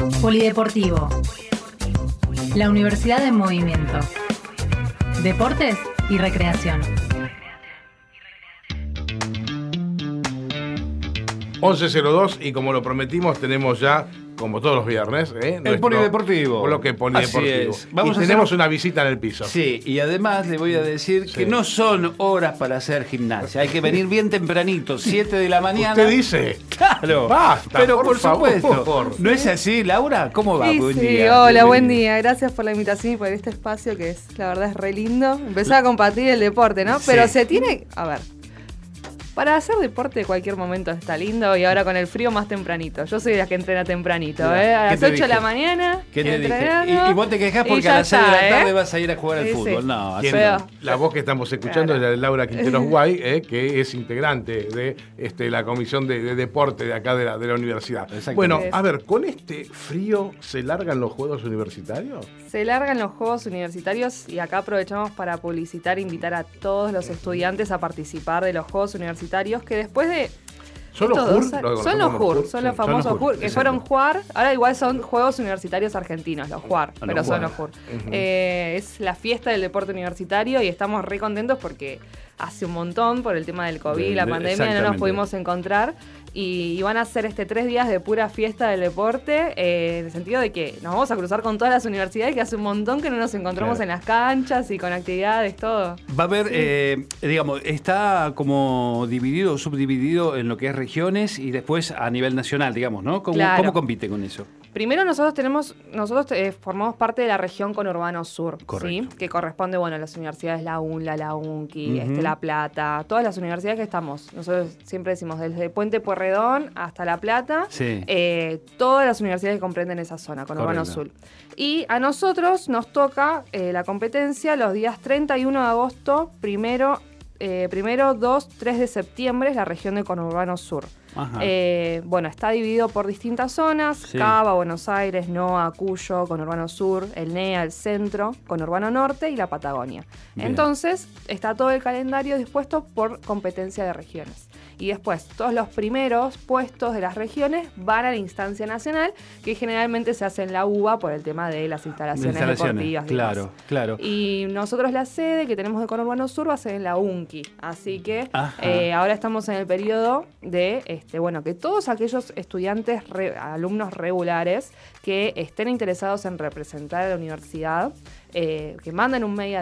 Polideportivo. La Universidad en Movimiento. Deportes y recreación. 11:02 y como lo prometimos tenemos ya, como todos los viernes, el polideportivo. Bloque polideportivo. Así es. Tenemos una visita en el piso. Sí, y además le voy a decir que no son horas para hacer gimnasia. Hay que venir bien tempranito, 7 de la mañana. ¿Usted dice? Claro. Basta, pero por favor. supuesto. ¿No es así, Laura? ¿Cómo va? Sí, Buen sí. día. Hola, buen día. Gracias por la invitación y por este espacio que es, la verdad, es re lindo. Empezar a compartir el deporte, ¿no? Pero se tiene... A ver... Para hacer deporte de cualquier momento está lindo y ahora con el frío más tempranito. Yo soy de las que entrena tempranito, A las 8 de la mañana. ¿Qué te dije? Y vos te quejás porque a las 6 de la tarde vas a ir a jugar al fútbol. No, así no. La voz que estamos escuchando es la de Laura Quinteros Guay, que es integrante de la comisión de deporte de acá de la universidad. Bueno, a ver, ¿con este frío se largan los Juegos Universitarios? Se largan los Juegos Universitarios y acá aprovechamos para publicitar e invitar a todos los estudiantes a participar de los Juegos Universitarios que después de... ¿Son los JUR? Son los JUR, son los famosos JUR, que fueron JUAR, ahora igual son Juegos Universitarios Argentinos, los JUAR, pero son los JUR. Es la fiesta del deporte universitario y estamos re contentos porque hace un montón, por el tema del COVID, la pandemia, no nos pudimos encontrar. Y van a ser 3 días de pura fiesta del deporte, en el sentido de que nos vamos a cruzar con todas las universidades, que hace un montón que no nos encontramos en las canchas y con actividades, todo. Va a haber, digamos, está como dividido o subdividido en lo que es regiones y después a nivel nacional, digamos, ¿no? ¿Cómo compite con eso? Primero nosotros formamos parte de la región conurbano sur, ¿sí? Que corresponde, a las universidades la UNLA, la UNCI, La Plata, todas las universidades que estamos. Nosotros siempre decimos desde Puente Pueyrredón hasta La Plata, todas las universidades que comprenden esa zona, conurbano sur. Y a nosotros nos toca la competencia los días 31 de agosto, primero, 2, 3 de septiembre, es la región de conurbano sur. Está dividido por distintas zonas: Cava, Buenos Aires, NOA, Cuyo, conurbano sur, el NEA, el centro, conurbano norte y la Patagonia. Bien. Entonces está todo el calendario dispuesto por competencia de regiones. Y después, todos los primeros puestos de las regiones van a la instancia nacional, que generalmente se hace en la UBA por el tema de las instalaciones deportivas. Claro. Y nosotros la sede que tenemos de conurbano sur va a ser en la UNCI. Así que ahora estamos en el periodo de que todos aquellos estudiantes, alumnos regulares que estén interesados en representar a la universidad, que manden un mail a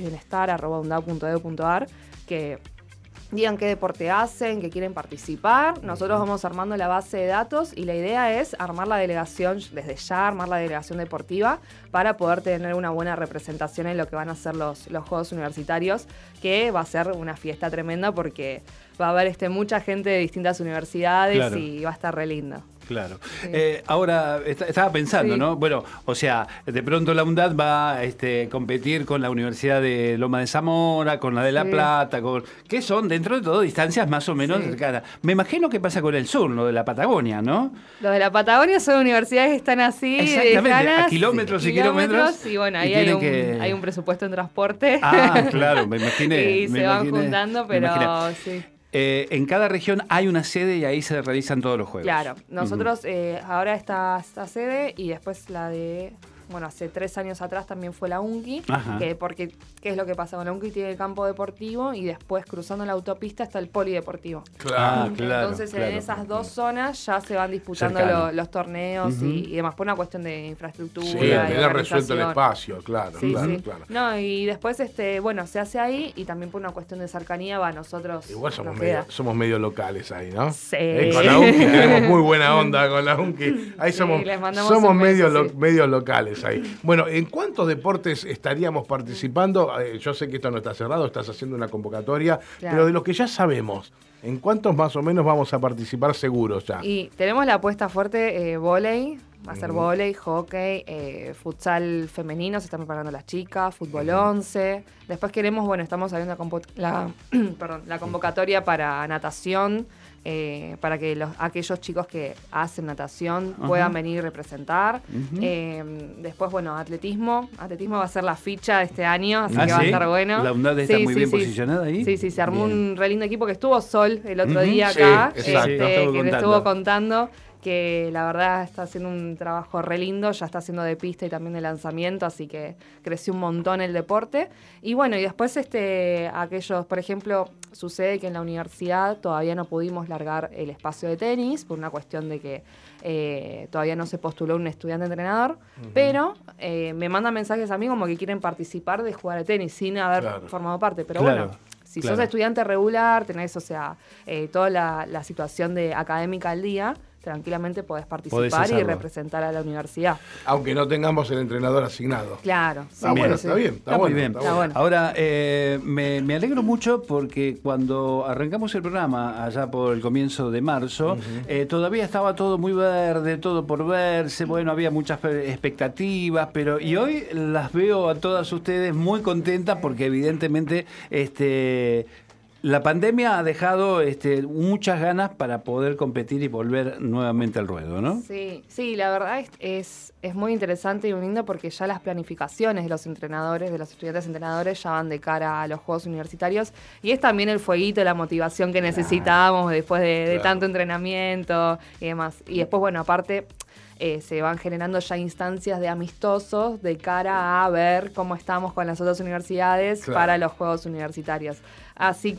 deportesbienestar@undab.edu.ar, que digan qué deporte hacen, que quieren participar. Nosotros vamos armando la base de datos y la idea es armar la delegación, desde ya armar la delegación deportiva para poder tener una buena representación en lo que van a ser los Juegos Universitarios, que va a ser una fiesta tremenda porque va a haber mucha gente de distintas universidades y va a estar re lindo. Claro. Sí. Ahora, estaba pensando, ¿no? Bueno, o sea, de pronto la UNDAD va a competir con la Universidad de Loma de Zamora, con la de La Plata, que son, dentro de todo, distancias más o menos cercanas. Me imagino que pasa con el sur, lo de la Patagonia, ¿no? Los de la Patagonia son universidades que están así, exactamente, a kilómetros y kilómetros. Y ahí hay un presupuesto en transporte. Claro, me imaginé. Y se van juntando, pero sí. En cada región hay una sede y ahí se realizan todos los juegos. Claro, nosotros ahora está esta sede y después la de... hace 3 años atrás también fue la UNCI, porque ¿qué es lo que pasa? Con la UNCI tiene el campo deportivo y después cruzando la autopista está el polideportivo. Entonces en esas dos zonas ya se van disputando los torneos y demás, por una cuestión de infraestructura. Sí, tener resuelto el espacio, claro. No, y después se hace ahí y también por una cuestión de cercanía nosotros. Igual somos medio locales ahí, ¿no? Sí. Con la UNCI tenemos muy buena onda con la UNCI. Ahí somos medio locales. Ahí. Bueno, ¿en cuántos deportes estaríamos participando? Yo sé que esto no está cerrado, estás haciendo una convocatoria, pero de los que ya sabemos, ¿en cuántos más o menos vamos a participar seguros ya? Y tenemos la apuesta fuerte, vóley, va a ser vóley, hockey, futsal femenino, se están preparando las chicas, fútbol 11. Después queremos, estamos haciendo la convocatoria para natación, para que aquellos chicos que hacen natación puedan venir y representar. Después, atletismo va a ser la ficha de este año, así que va a estar bueno. La UNDAD está muy bien posicionada ahí. Sí, se armó un re lindo equipo que estuvo Sol el otro día acá, exacto, que le estuvo contando. que la verdad está haciendo un trabajo re lindo, ya está haciendo de pista y también de lanzamiento, así que creció un montón el deporte. Y bueno, y después aquellos, por ejemplo, sucede que en la universidad todavía no pudimos largar el espacio de tenis por una cuestión de que todavía no se postuló un estudiante entrenador, pero me mandan mensajes a mí como que quieren participar de jugar al tenis sin haber formado parte, pero bueno. Si sos estudiante regular, tenés, toda la situación académica al día, tranquilamente podés participar y representar a la universidad. Aunque no tengamos el entrenador asignado. Claro. Está bueno, está bien. Está muy bien. Está bueno. Ahora, me alegro mucho porque cuando arrancamos el programa, allá por el comienzo de marzo, todavía estaba todo muy verde, todo por verse, bueno, había muchas expectativas, y hoy las veo a todas ustedes muy contentas porque evidentemente la pandemia ha dejado muchas ganas para poder competir y volver nuevamente al ruedo, ¿no? Sí, la verdad es muy interesante y muy lindo porque ya las planificaciones de los entrenadores, de los estudiantes entrenadores, ya van de cara a los Juegos Universitarios y es también el fueguito, la motivación que necesitábamos después de tanto entrenamiento y demás. Y después, bueno, aparte se van generando ya instancias de amistosos de cara a ver cómo estamos con las otras universidades para los Juegos Universitarios. Así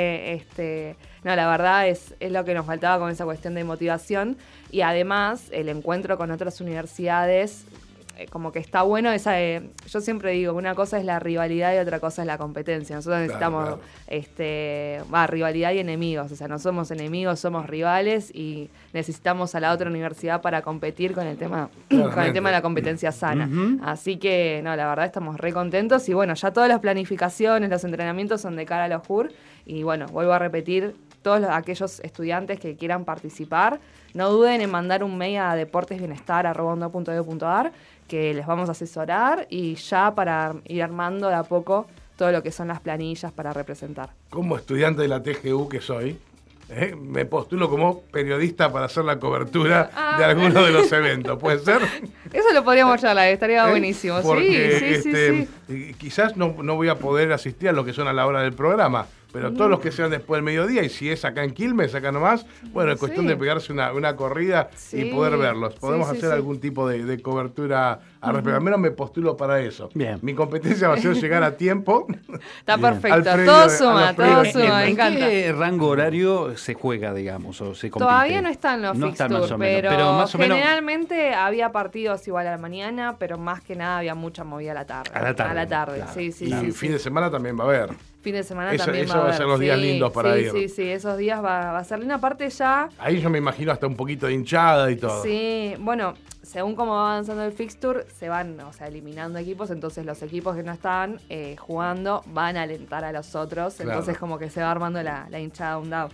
que, la verdad es lo que nos faltaba con esa cuestión de motivación y además el encuentro con otras universidades, como que está bueno. Yo siempre digo, una cosa es la rivalidad y otra cosa es la competencia. Nosotros necesitamos rivalidad y enemigos. O sea, no somos enemigos, somos rivales y necesitamos a la otra universidad para competir con el tema de la competencia sana. Así que, la verdad estamos re contentos y bueno, ya todas las planificaciones, los entrenamientos son de cara a los JUR y bueno, vuelvo a repetir, todos aquellos estudiantes que quieran participar, no duden en mandar un mail a deportesbienestar@onda.edu.ar que les vamos a asesorar y ya para ir armando de a poco todo lo que son las planillas para representar. Como estudiante de la TGU que soy, me postulo como periodista para hacer la cobertura de algunos de los eventos, ¿puede ser? Eso lo podríamos charlar, estaría buenísimo. Porque quizás no voy a poder asistir a lo que son a la hora del programa, pero todos los que sean después del mediodía, y si es acá en Quilmes, acá nomás, bueno, es cuestión de pegarse una corrida y poder verlos. Podemos hacer algún tipo de cobertura al respecto. Al menos me postulo para eso. Bien. Mi competencia va a ser llegar a tiempo. Está perfecto, todo suma, me encanta. ¿En qué rango horario se juega, digamos, o se compite? Todavía no están los fixtures, pero más o menos generalmente había partidos igual a la mañana, pero más que nada había mucha movida a la tarde. A la tarde, claro. Sí. Y fin de semana también va a haber. Fin de semana también va a haber. Eso va a ser los días lindos para ir. Sí, esos días va a ser linda. Aparte ya... Ahí yo me imagino hasta un poquito de hinchada y todo. Sí, bueno, según cómo va avanzando el fixture, se van eliminando equipos, entonces los equipos que no están jugando van a alentar a los otros, entonces como que se va armando la hinchada un dado.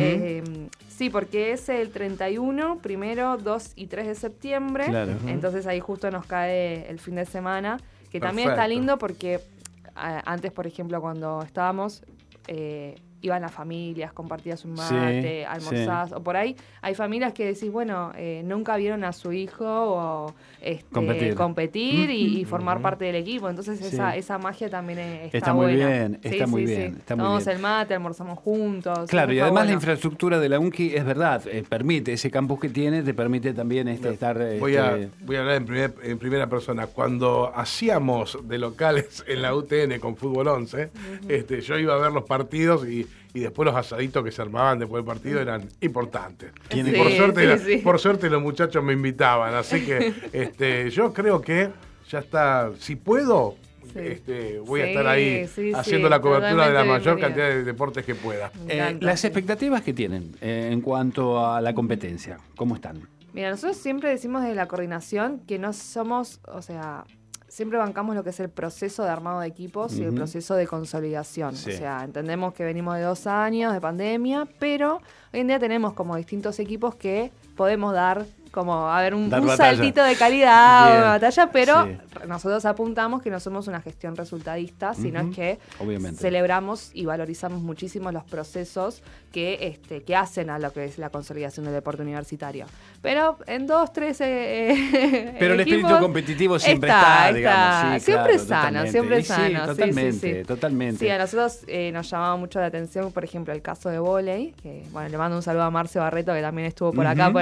Sí, porque es el 31, 1, 2 y 3 de septiembre, entonces ahí justo nos cae el fin de semana, que también está lindo porque... Antes, por ejemplo, cuando estábamos, iban las familias, compartías un mate, almorzás, o por ahí hay familias que decís, bueno, nunca vieron a su hijo o competir y formar parte del equipo, entonces esa magia también está muy buena. Bien, está muy bien. Tomamos el mate, almorzamos juntos. Claro, y además la infraestructura de la UNCI es verdad, permite, ese campus que tiene te permite también estar... Voy a hablar en primera persona. Cuando hacíamos de locales en la UTN con Fútbol 11, yo iba a ver los partidos y después los asaditos que se armaban después del partido eran importantes. Por suerte los muchachos me invitaban, así que yo creo que ya está, si puedo, voy a estar ahí haciendo la cobertura de la mayor cantidad de deportes que pueda. Las expectativas que tienen en cuanto a la competencia, ¿cómo están? Mira, nosotros siempre decimos de la coordinación que no somos, siempre bancamos lo que es el proceso de armado de equipos y el proceso de consolidación. Sí. O sea, entendemos que venimos de 2 años de pandemia, pero hoy en día tenemos como distintos equipos que podemos dar como, un saltito de calidad, una batalla, pero nosotros apuntamos que no somos una gestión resultadista, sino es que celebramos y valorizamos muchísimo los procesos que hacen a lo que es la consolidación del deporte universitario. Pero en 2, 3 pero el espíritu competitivo siempre está, digamos. Sí, siempre claro, siempre sano. Totalmente. Sí, a nosotros nos llamaba mucho la atención, por ejemplo, el caso de vóley, que le mando un saludo a Marce Barreto, que también estuvo por acá, por el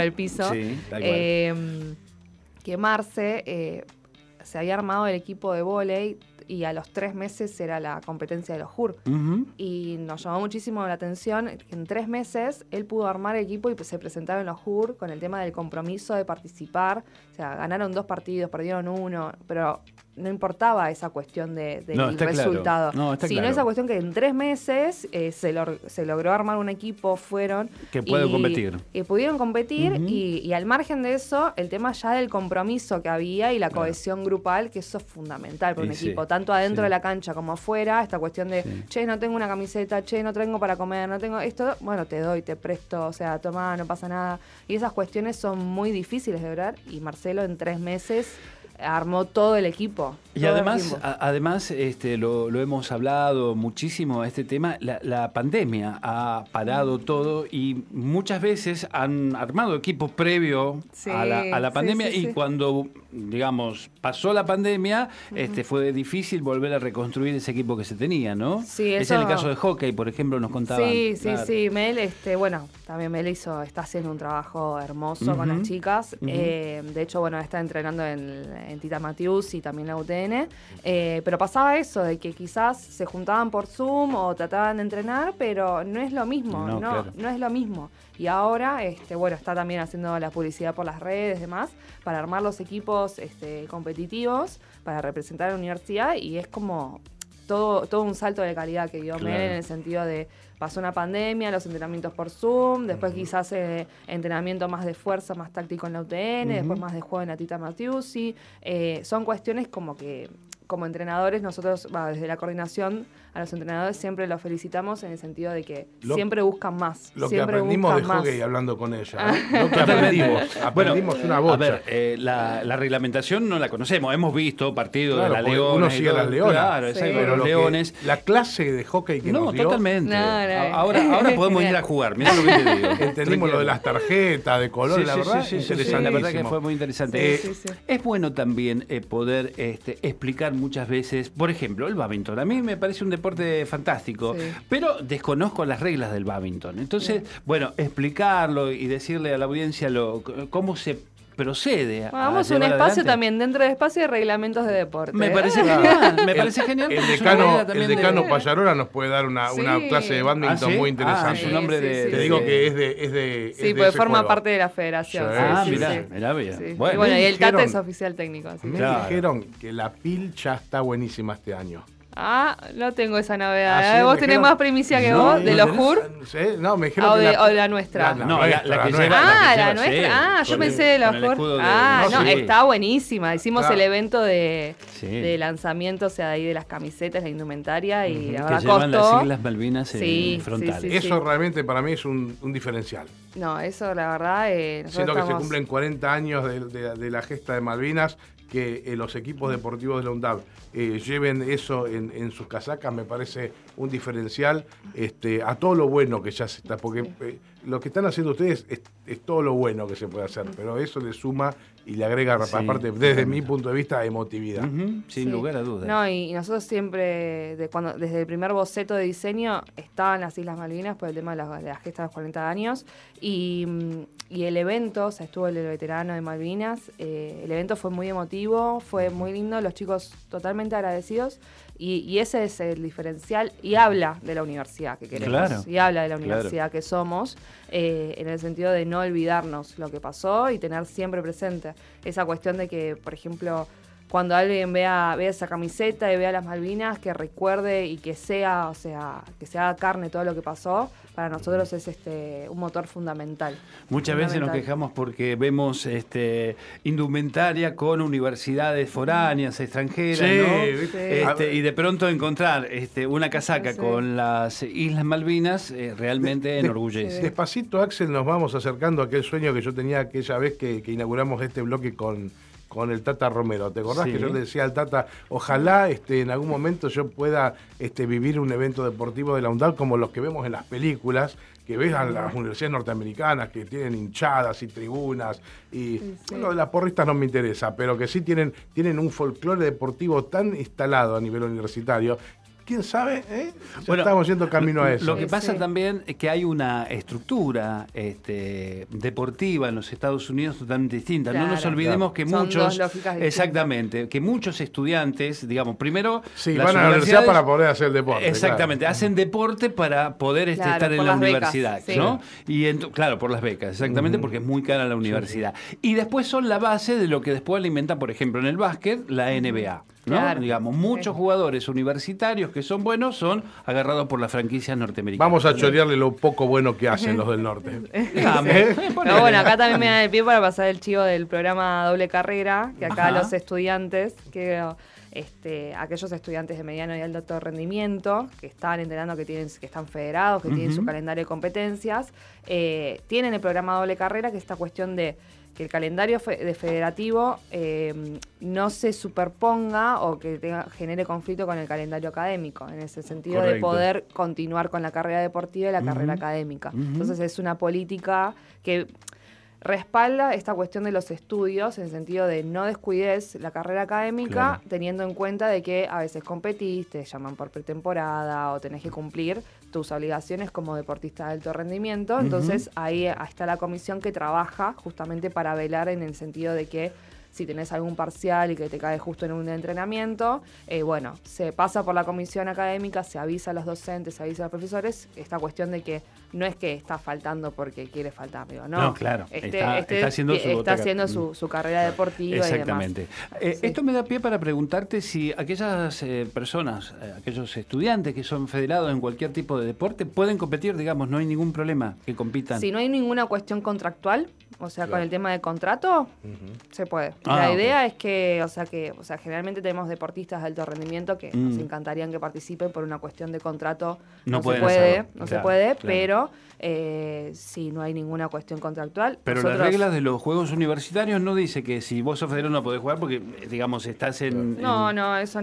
al piso. Sí, da igual. Que Marce se había armado el equipo de vóley y a los 3 meses era la competencia de los JUR. Y nos llamó muchísimo la atención que en 3 meses él pudo armar el equipo y se presentaron los JUR con el tema del compromiso de participar. O sea, ganaron 2 partidos, perdieron 1, pero no importaba esa cuestión del resultado, sino esa cuestión que en 3 meses se logró armar un equipo, fueron que pueden competir. Y pudieron competir y al margen de eso, el tema ya del compromiso que había y la cohesión grupal, que eso es fundamental para un equipo, tanto adentro de la cancha como afuera, esta cuestión de, che, no tengo una camiseta, che, no tengo para comer, no tengo esto, bueno, te doy, te presto, o sea, toma, no pasa nada. Y esas cuestiones son muy difíciles de lograr y Marcelo en 3 meses armó todo el equipo. Y además lo hemos hablado muchísimo, este tema, la pandemia ha parado todo y muchas veces han armado equipos previo a la pandemia y cuando, digamos, pasó la pandemia, fue difícil volver a reconstruir ese equipo que se tenía, ¿no? Sí, es el caso de hockey, por ejemplo, nos contaban. Sí, Mel, también Mel está haciendo un trabajo hermoso con las chicas. De hecho, está entrenando en Tita Matius y también la UTN. Pero pasaba eso, de que quizás se juntaban por Zoom o trataban de entrenar, pero no es lo mismo, no es lo mismo. Y ahora, está también haciendo la publicidad por las redes y demás, para armar los equipos competitivos, para representar a la universidad, y es como todo un salto de calidad que dio Mel en el sentido de pasó una pandemia, los entrenamientos por Zoom, después quizás entrenamiento más de fuerza, más táctico en la UTN, después más de juego en la Tita Matiusi. Son cuestiones como que como entrenadores nosotros, desde la coordinación, a los entrenadores siempre los felicitamos en el sentido de que siempre buscan más. Lo que aprendimos de hockey hablando con ella. Lo que aprendimos una bocha. A ver, la reglamentación no la conocemos. Hemos visto partidos de la Leona. Uno sigue a las Leonas. Claro, pero los Leones. La clase de hockey que nos dio. Totalmente. Ahora podemos ir a jugar. Mirá lo que te digo. Entendimos lo de las tarjetas, de color, la verdad. Interesante. La verdad que fue muy interesante. Es bueno también poder explicar muchas veces, por ejemplo, el bádminton. A mí me parece un deporte fantástico, pero desconozco las reglas del bádminton. Entonces, explicarlo y decirle a la audiencia cómo se procede. Vamos a un espacio también, dentro del espacio de reglamentos de deporte. Me parece genial, me parece genial. El decano Pallarola nos puede dar una clase de bádminton muy interesante. Su nombre Te digo que es de sí, porque forma parte de la federación. Mirá bien. Sí. Bueno, y el Tata es oficial técnico. Me dijeron que la PIL ya está buenísima este año. No tengo esa novedad. ¿Vos tenés más primicia que vos? ¿De los JUR? No, me dijeron o de la nuestra. La que lleva. La nuestra. Yo pensé de los JUR. Está buenísima. Hicimos el evento de lanzamiento, o sea, ahí de las camisetas, la indumentaria, y la verdad que llevan las Islas Malvinas frontales. Eso realmente para mí es un diferencial. No, eso la verdad. Siento que se cumplen 40 años de la gesta de Malvinas, que los equipos deportivos de la UNDAB lleven eso en sus casacas, me parece un diferencial a todo lo bueno que ya se está, porque lo que están haciendo ustedes es todo lo bueno que se puede hacer, pero eso le suma y le agrega, aparte, desde mi punto de vista, emotividad. Sin lugar a dudas. No, y nosotros siempre, desde el primer boceto de diseño, estaban las Islas Malvinas por el tema de la gesta de los 40 años, y el evento, o sea, estuvo el veterano de Malvinas, el evento fue muy emotivo, fue muy lindo, los chicos totalmente agradecidos, y ese es el diferencial, y habla de la universidad que queremos, y habla de la universidad que somos, en el sentido de no olvidarnos lo que pasó y tener siempre presente esa cuestión de que, por ejemplo, cuando alguien vea esa camiseta y vea las Malvinas, que recuerde y que sea, o sea, que se haga carne todo lo que pasó, para nosotros es un motor fundamental. Muchas veces nos quejamos porque vemos indumentaria con universidades foráneas, extranjeras, ¿no? Y de pronto encontrar una casaca con las Islas Malvinas realmente enorgullece. Despacito, Axel, nos vamos acercando a aquel sueño que yo tenía aquella vez que inauguramos este bloque con el Tata Romero. ¿Te acordás que yo le decía al Tata, ojalá en algún momento yo pueda vivir un evento deportivo de la UNDAB como los que vemos en las películas, que ves a las universidades norteamericanas que tienen hinchadas y tribunas, y bueno, las porristas no me interesa, pero que sí tienen un folclore deportivo tan instalado a nivel universitario ¿Quién sabe? Bueno, estamos yendo camino a eso. Lo que pasa también es que hay una estructura deportiva en los Estados Unidos totalmente distinta. Claro, no nos olvidemos que muchos, exactamente, que muchos estudiantes, digamos, primero van a la universidad para poder hacer deporte. Exactamente, hacen deporte para poder estar en la universidad, becas, ¿no? Y claro, por las becas, exactamente, porque es muy cara la universidad. Y después son la base de lo que después alimenta, por ejemplo, en el básquet, la NBA. ¿No? Claro. Digamos, muchos jugadores universitarios que son buenos son agarrados por las franquicias norteamericanas. Vamos a chorearle lo poco bueno que hacen los del norte. No, bueno, acá también me dan el pie para pasar el chivo del programa Doble Carrera, que acá los estudiantes, aquellos estudiantes de mediano y alto rendimiento que están entrenando, que están federados, que tienen su calendario de competencias, tienen el programa Doble Carrera, que es esta cuestión de que el calendario federativo no se superponga o que genere conflicto con el calendario académico, en ese sentido de poder continuar con la carrera deportiva y la carrera académica. Entonces es una política que respalda esta cuestión de los estudios en el sentido de no descuides la carrera académica, teniendo en cuenta de que a veces competís, te llaman por pretemporada o tenés que cumplir tus obligaciones como deportista de alto rendimiento. Entonces ahí está la comisión que trabaja justamente para velar en el sentido de que si tenés algún parcial y que te cae justo en un entrenamiento, se pasa por la comisión académica, se avisa a los docentes, se avisa a los profesores, esta cuestión de que no es que está faltando porque quiere faltar, digo, no, claro, está haciendo su carrera deportiva. Exactamente. Y demás. Esto me da pie para preguntarte si aquellas personas, aquellos estudiantes que son federados en cualquier tipo de deporte, pueden competir, digamos, no hay ningún problema que compitan. Si no hay ninguna cuestión contractual, o sea, con el tema de contrato, se puede. La idea es que, generalmente tenemos deportistas de alto rendimiento que nos encantarían que participen por una cuestión de contrato. No se puede, pero si no hay ninguna cuestión contractual. Pero las reglas de los Juegos Universitarios no dice que si vos sos federado no podés jugar porque, digamos, estás en... No, eso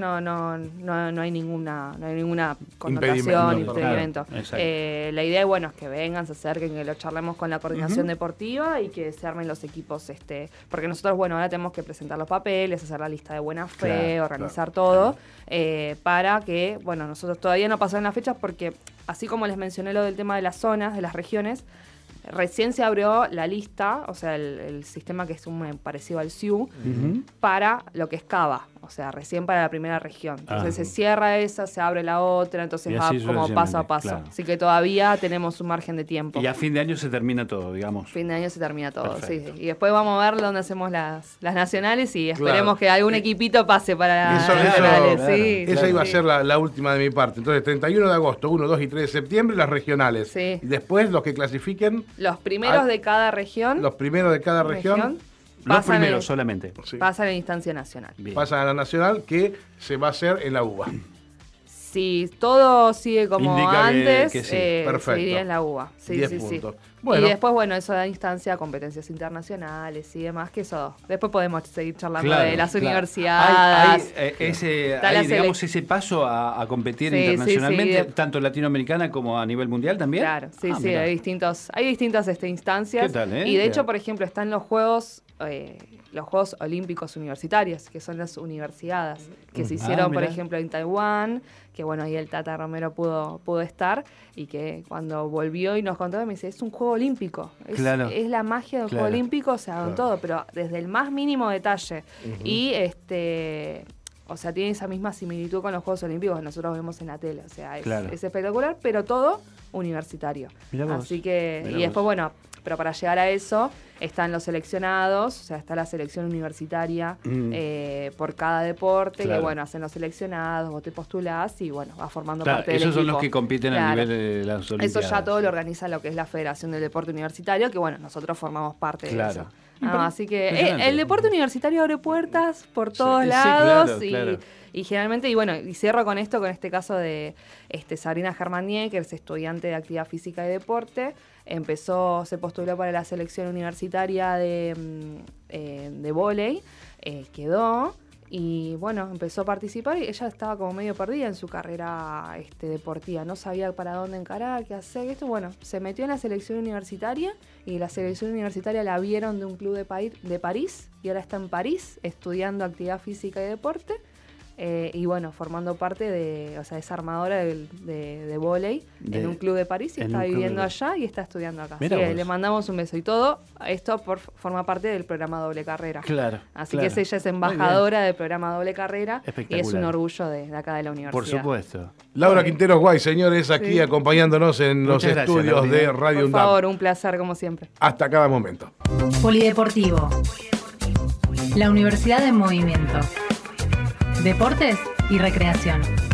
no hay ninguna connotación, impedimento. La idea es que vengan, se acerquen, que lo charlemos con la coordinación deportiva y que se armen los equipos, porque nosotros, ahora tenemos que presentar los papeles, hacer la lista de buena fe, organizar todo, para que, nosotros todavía no pasaron las fechas porque, así como les mencioné lo del tema de las zonas, de las regiones, recién se abrió la lista, o sea, el sistema que es parecido al SIU, para lo que es Cava, o sea, recién para la primera región. Entonces se cierra esa, se abre la otra, entonces va como paso a paso. Claro. Así que todavía tenemos un margen de tiempo. Y a fin de año se termina todo, digamos. Fin de año se termina todo, sí. Y después vamos a ver dónde hacemos las nacionales y esperemos que algún equipito pase para las nacionales. Esa iba a ser la última de mi parte. Entonces, 31 de agosto, 1, 2 y 3 de septiembre, las regionales. Sí. Y después, los que clasifiquen... Los primeros de cada región. Los primeros de cada región. Los primeros solamente. Sí. Pasan en instancia nacional. Bien. Pasan a la nacional, que se va a hacer en la UBA. Si todo sigue como indica antes, que sí. Perfecto. Sería en la UBA. 10 puntos. Bueno. Y después, eso da instancia a competencias internacionales y demás, que eso. Después podemos seguir charlando de las universidades. Hay digamos, ese paso a competir internacionalmente, tanto latinoamericana como a nivel mundial también. Claro, hay distintas instancias. ¿Qué tal, Y de hecho, por ejemplo, están los Juegos Olímpicos Universitarios, que son las universidades, que se hicieron, por ejemplo, en Taiwán, que ahí el Tata Romero pudo estar, y que cuando volvió y nos contó, me dice, es un juego olímpico, es la magia del juego olímpico, o sea, con todo, pero desde el más mínimo detalle, y tiene esa misma similitud con los Juegos Olímpicos que nosotros vemos en la tele, o sea, es espectacular, pero todo universitario. Así que, y después, pero para llegar a eso están los seleccionados, o sea, está la selección universitaria por cada deporte, que hacen los seleccionados, vos te postulás y vas formando parte del equipo. Esos son los que compiten a nivel de las Olimpiadas. Eso ya todo lo organiza lo que es la Federación del Deporte Universitario, que nosotros formamos parte de eso. Así que el deporte universitario abre puertas por todos lados y generalmente, y cierro con esto, con este caso de Sabrina Germanier, que es estudiante de actividad física y deporte, se postuló para la selección universitaria de vóley, quedó y empezó a participar y ella estaba como medio perdida en su carrera deportiva, no sabía para dónde encarar, qué hacer, se metió en la selección universitaria y la selección universitaria la vieron de un club de París y ahora está en París estudiando actividad física y deporte. Y bueno, formando parte de, o sea, es armadora de vóley en un club de París y está viviendo allá y está estudiando acá. Así que le mandamos un beso. Y todo esto forma parte del programa Doble Carrera. Claro. Así que ella es embajadora del programa Doble Carrera y es un orgullo de acá de la universidad. Por supuesto. Laura Quinteros Guay, señores, aquí acompañándonos en los estudios de Radio UNDAB. Por favor, un placer como siempre. Hasta cada momento. Polideportivo. La Universidad en Movimiento. Deportes y recreación.